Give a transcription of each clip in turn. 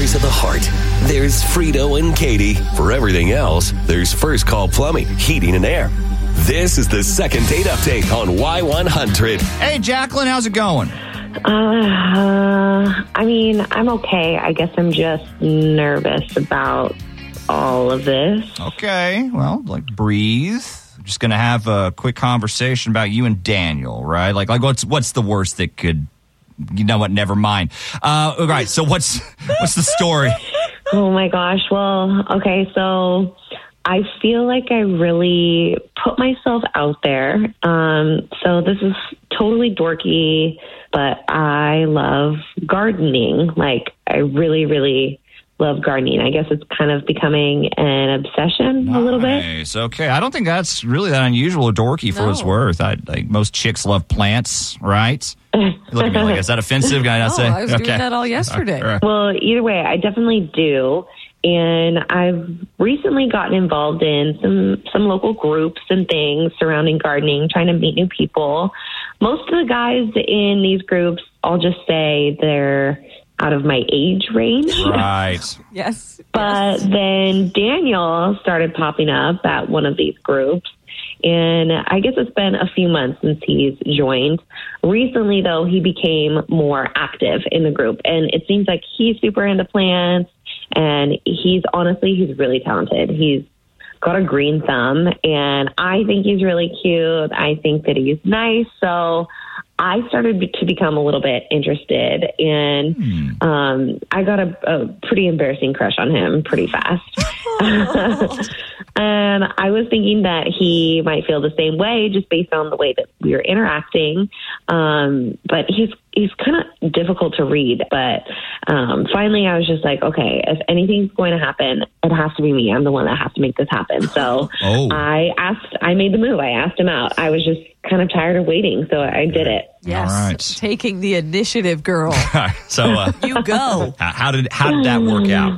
matters of the heart, there's Frito and Katie. For everything else, there's First Call Plumbing, Heating and Air. This is the second date update on Y100. Hey, Jacqueline, how's it going? I'm okay. I guess I'm just nervous about all of this. Okay, well, breathe. I'm just going to have a quick conversation about you and Daniel, right? Like what's the worst that could, you know what, never mind. All right, so what's the story? Oh, my gosh. Well, okay, so I feel like I really put myself out there. So this is totally dorky, but I love gardening. I really, really love gardening. I guess it's kind of becoming an obsession a little bit. Nice. Okay. I don't think that's really that unusual or dorky for what it's worth. Most chicks love plants, right? Look at me like, is that offensive? Can I not say? I was doing that all yesterday. Right. Well, either way, I definitely do. And I've recently gotten involved in some local groups and things surrounding gardening, trying to meet new people. Most of the guys in these groups, I'll just say they're out of my age range. Right. Yes. But then Daniel started popping up at one of these groups. And I guess it's been a few months since he's joined. Recently, though, he became more active in the group. And it seems like he's super into plants. And he's really talented. He's got a green thumb. And I think he's really cute. I think that he's nice. So I started to become a little bit interested. And I got a pretty embarrassing crush on him pretty fast. And I was thinking that he might feel the same way just based on the way that we were interacting. But he's kind of difficult to read. But finally, I was just like, okay, if anything's going to happen, it has to be me. I'm the one that has to make this happen. So I made the move. I asked him out. I was just kind of tired of waiting, so I did it. Yes, all right. Taking the initiative, girl. So you go. How did that work out?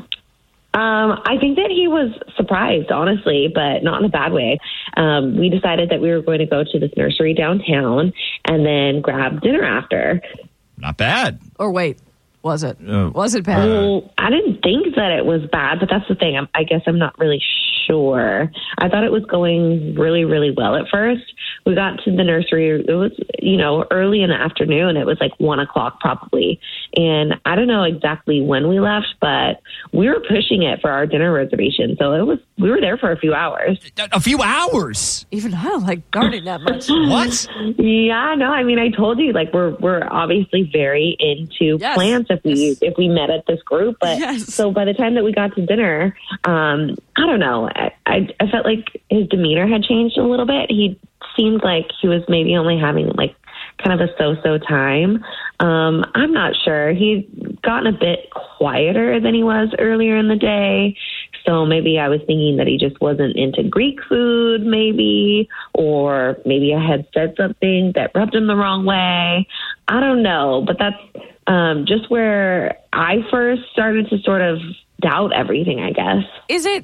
I think that he was surprised, honestly, but not in a bad way. We decided that we were going to go to this nursery downtown and then grab dinner after. Not bad. Or wait, was it? Was it bad? Well, I didn't think that it was bad, but that's the thing. I guess I'm not really sure. I thought it was going really, really well at first. We got to the nursery. It was, early in the afternoon. It was 1 o'clock probably. And I don't know exactly when we left, but we were pushing it for our dinner reservation. So we were there for a few hours. A few hours? Even I don't like gardening that much. What? Yeah, no, I told you, we're obviously very into plants if we met at this group. But so by the time that we got to dinner, I don't know. I felt like his demeanor had changed a little bit. He seemed like he was maybe only having kind of a so-so time. I'm not sure. He'd gotten a bit quieter than he was earlier in the day. So maybe I was thinking that he just wasn't into Greek food, maybe, or maybe I had said something that rubbed him the wrong way. I don't know, but that's just where I first started to sort of doubt everything, I guess.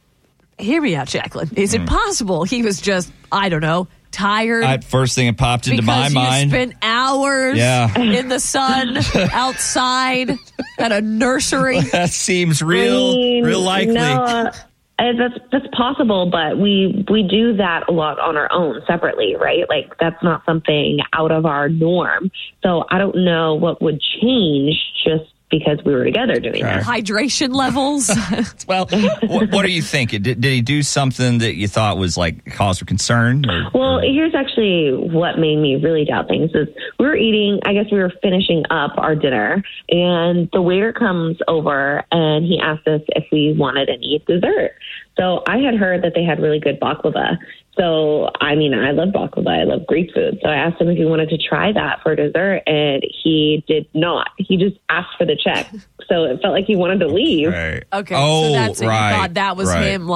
Hear me out, Jacqueline. Is it possible he was just, I don't know, tired? First thing that popped into my mind. Because you spent hours in the sun outside at a nursery. That seems real likely. No, that's possible, but we do that a lot on our own separately, right? That's not something out of our norm. So I don't know what would change just because we were together doing that. Hydration levels. Well, what are you thinking? Did he do something that you thought was cause for concern? Well, here's actually what made me really doubt things is we were eating, I guess we were finishing up our dinner, and the waiter comes over and he asked us if we wanted any dessert. So I had heard that they had really good baklava. So, I love baklava. I love Greek food. So I asked him if he wanted to try that for dessert, and he did not. He just asked for the check. So it felt like he wanted to leave. Right. Okay, so that's it. You thought that was him,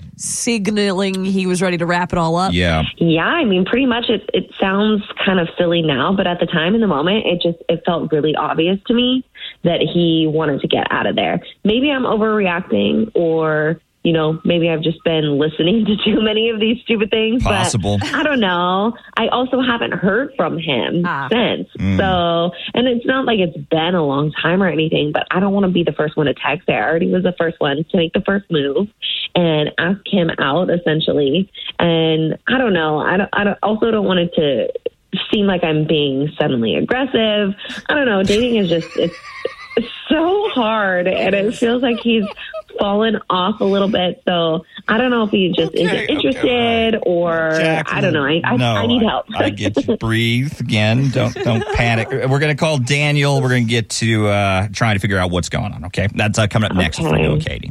signaling he was ready to wrap it all up? Yeah. Yeah, pretty much it sounds kind of silly now, but at the time in the moment, it felt really obvious to me that he wanted to get out of there. Maybe I'm overreacting, or maybe I've just been listening to too many of these stupid things. Possible. But I don't know. I also haven't heard from him since. So, and it's not like it's been a long time or anything, but I don't want to be the first one to text there. I already was the first one to make the first move and ask him out, essentially. And I don't know. I also don't want it to seem like I'm being suddenly aggressive. I don't know. Dating is just, it's so hard, and it feels like he's fallen off a little bit. So I don't know if he just isn't interested or Jacqueline, I don't know. I need help. I get you. Breathe again. Don't panic. We're going to call Daniel. We're going to get to trying to figure out what's going on. Okay, that's coming up next with Frito and Katie.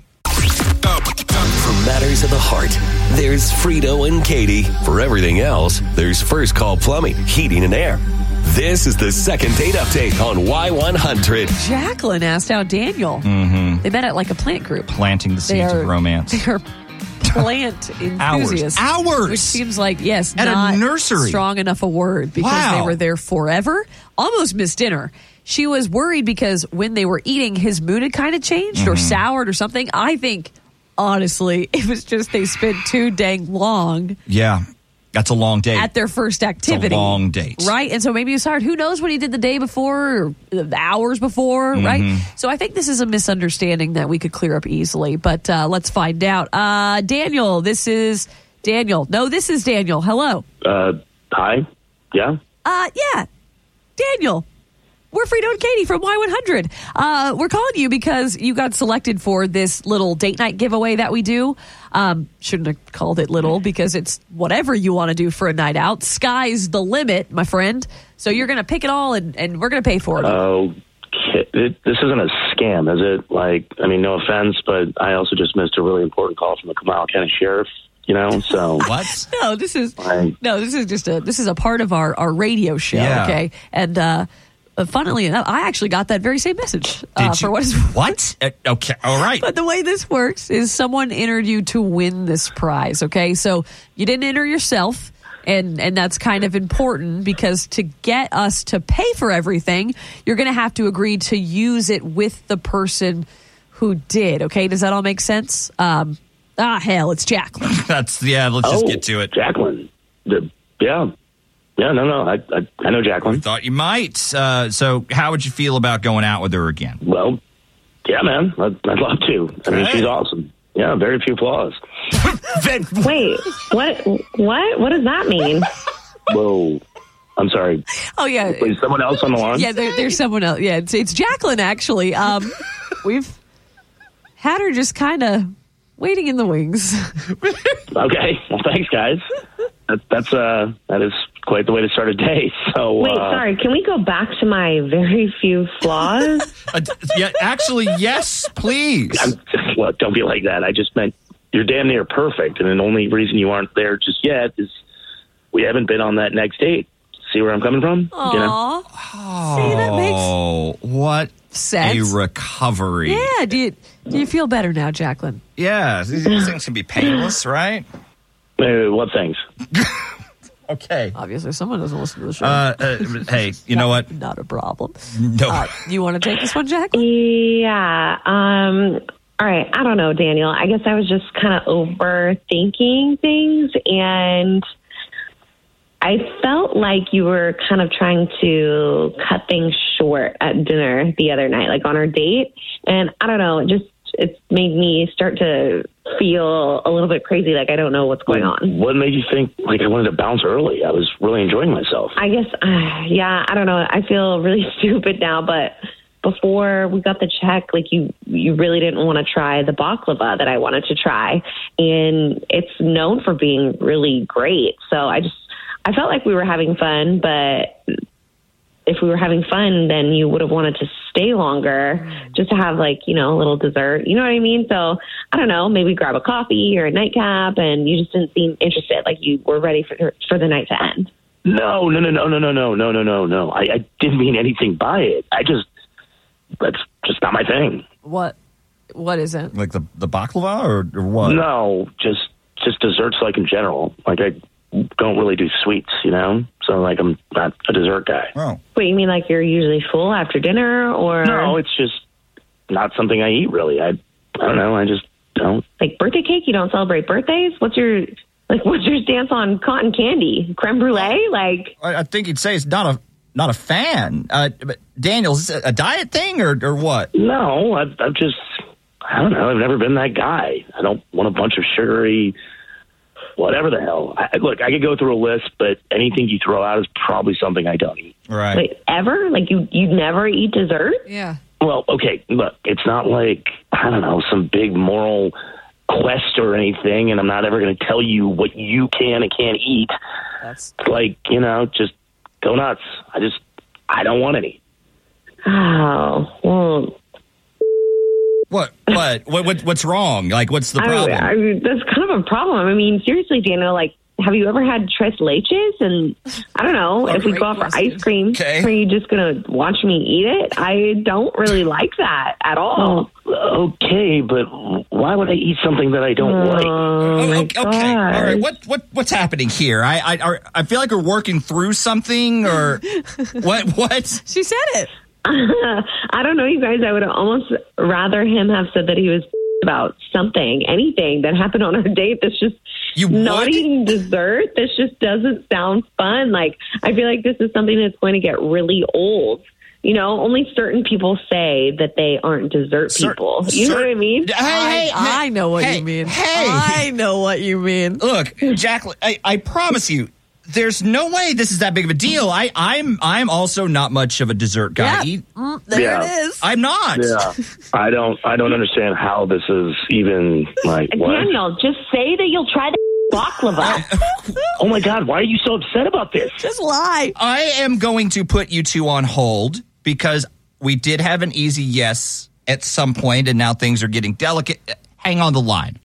For matters of the heart, there's Frito and Katie. For everything else, there's First Call Plumbing, Heating and Air. This is the second date update on Y100. Jacqueline asked out Daniel. Mm-hmm. They met at like a plant group. Planting the seeds of romance. They are plant enthusiasts. Hours. Which seems like, yes, at not a nursery. Strong enough a word because they were there forever. Almost missed dinner. She was worried because when they were eating, his mood had kind of changed or soured or something. I think, honestly, it was just they spent too dang long. Yeah. That's a long date. At their first activity. It's a long date. Right? And so maybe he was tired. Who knows what he did the day before or the hours before, right? So I think this is a misunderstanding that we could clear up easily. But let's find out. Daniel, this is Daniel. No, this is Daniel. Hello. Hi. Yeah? Yeah. Daniel. We're Frito and Katie from Y100. We're calling you because you got selected for this little date night giveaway that we do. Shouldn't have called it little because it's whatever you want to do for a night out. Sky's the limit, my friend. So you're going to pick it all and we're going to pay for it. This isn't a scam, is it? Like, I mean, no offense, but I also just missed a really important call from the Comal County Sheriff. So what? No, this is a part of our radio show. Yeah. Okay. And, funnily enough, I actually got that very same message. For what? What? Okay, all right. But the way this works is someone entered you to win this prize, okay? So you didn't enter yourself, and that's kind of important because to get us to pay for everything, you're going to have to agree to use it with the person who did, okay? Does that all make sense? Hell, it's Jacqueline. Let's just get to it. Jacqueline. Yeah. Yeah, no. I know Jacqueline. I thought you might. So how would you feel about going out with her again? Well, yeah, man. I'd love to. I mean, she's awesome. Yeah, very few flaws. Wait, what? What does that mean? Whoa. I'm sorry. Oh, yeah. Is someone else on the line? Yeah, there's someone else. Yeah, it's Jacqueline, actually. We've had her just kind of waiting in the wings. Okay. Well, thanks, guys. That is quite the way to start a day. So wait, sorry. Can we go back to my very few flaws? Yeah, actually, yes, please. Look, don't be like that. I just meant you're damn near perfect, and the only reason you aren't there just yet is we haven't been on that next date. See where I'm coming from? Aww. Oh, see, that makes what sense. A recovery. Yeah. Do you feel better now, Jacqueline? Yeah. These things can be painless, right? What things? Okay. Obviously, someone doesn't listen to the show. Hey, you know what? Not a problem. No. You want to take this one, Jacqueline? Yeah. All right. I don't know, Daniel. I guess I was just kind of overthinking things, and I felt like you were kind of trying to cut things short at dinner the other night, like on our date. And I don't know, it's made me start to feel a little bit crazy, like I don't know what's going on. What made you think like I wanted to bounce early? I was really enjoying myself. I guess, I don't know. I feel really stupid now, but before we got the check, like you really didn't want to try the baklava that I wanted to try. And it's known for being really great. So I felt like we were having fun, but if we were having fun, then you would have wanted to stay longer just to have like, a little dessert. You know what I mean? So I don't know, maybe grab a coffee or a nightcap, and you just didn't seem interested. Like you were ready for the night to end. No. I didn't mean anything by it. That's just not my thing. What is it? Like the baklava or what? No, just desserts like in general. Like I don't really do sweets, So like I'm not a dessert guy. Oh. Wait, you mean like you're usually full after dinner, or? No, it's just not something I eat really. I don't know. I just don't. Like birthday cake? You don't celebrate birthdays? What's your stance on cotton candy? Creme brulee? Like, I think you'd say it's not a fan. But Daniel, is this a diet thing or what? No, I've just, I don't know. I've never been that guy. I don't want a bunch of sugary, whatever the hell. Look, I could go through a list, but anything you throw out is probably something I don't eat. Right. Wait, ever? Like you'd never eat dessert? Yeah. Well, okay, look, it's not like, I don't know, some big moral quest or anything, and I'm not ever going to tell you what you can and can't eat. That's like, just go nuts. I don't want any. Oh, well. What's wrong? Like, what's the problem? I mean, that's kind of a problem. I mean, seriously, Daniel, like, have you ever had tres leches? And I don't know, if we go out for ice cream, are you just going to watch me eat it? I don't really like that at all. Okay, but why would I eat something that I don't like? Okay, all right. What's happening here? I feel like we're working through something, or what? She said it. I don't know, you guys. I would almost rather him have said that he was about anything that happened on our date. That's just not eating dessert. This just doesn't sound fun. Like, I feel like this is something that's going to get really old. Only certain people say that they aren't dessert people. You know what I mean? I know what you mean. I know what you mean. Look, Jacqueline, I promise you, there's no way this is that big of a deal. I'm also not much of a dessert guy. It is. I'm not. Yeah. I don't understand how this is even like what? Daniel, just say that you'll try the baklava. Oh my God, why are you so upset about this? Just lie. I am going to put you two on hold because we did have an easy yes at some point, and now things are getting delicate. Hang on the line.